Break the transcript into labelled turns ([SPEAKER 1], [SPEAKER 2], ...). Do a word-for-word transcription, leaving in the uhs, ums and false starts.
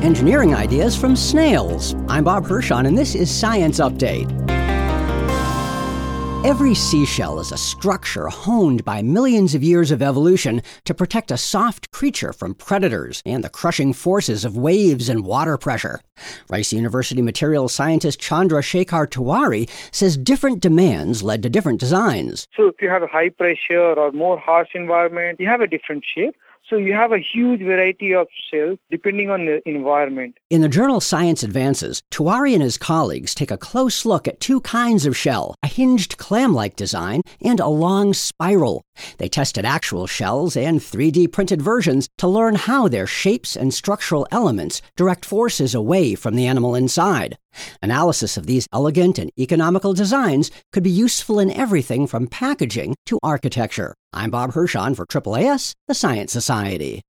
[SPEAKER 1] engineering ideas from snails. I'm Bob Hirschon, and this is Science Update. Every seashell is a structure honed by millions of years of evolution to protect a soft creature from predators and the crushing forces of waves and water pressure. Rice University materials scientist Chandra Shekhar Tiwari says different demands led to different designs.
[SPEAKER 2] So if you have a high pressure or more harsh environment, you have a different shape. So you have a huge variety of shells depending on the environment.
[SPEAKER 1] In the journal Science Advances, Tiwari and his colleagues take a close look at two kinds of shell, a hinged clam-like design and a long spiral. They tested actual shells and three D printed versions to learn how their shapes and structural elements direct forces away from the animal inside. Analysis of these elegant and economical designs could be useful in everything from packaging to architecture. I'm Bob Hirschon for A A A S, the Science Society.